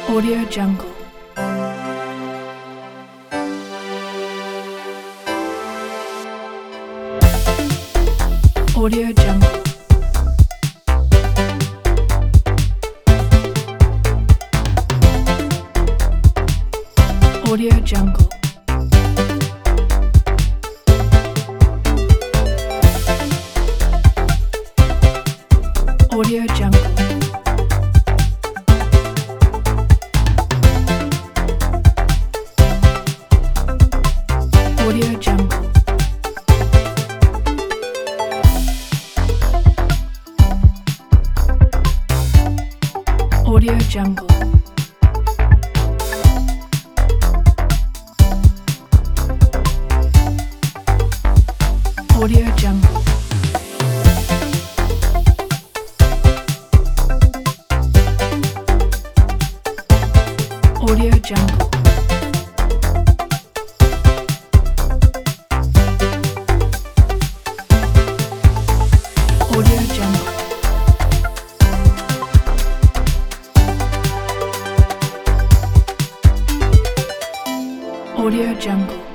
Audio Jungle. Audio Jungle. Audio Jungle. Audio Jungle. Audio Jungle. Audio Jungle. Audio Jungle. Audio Jungle. Audio Jungle. Audio Jungle.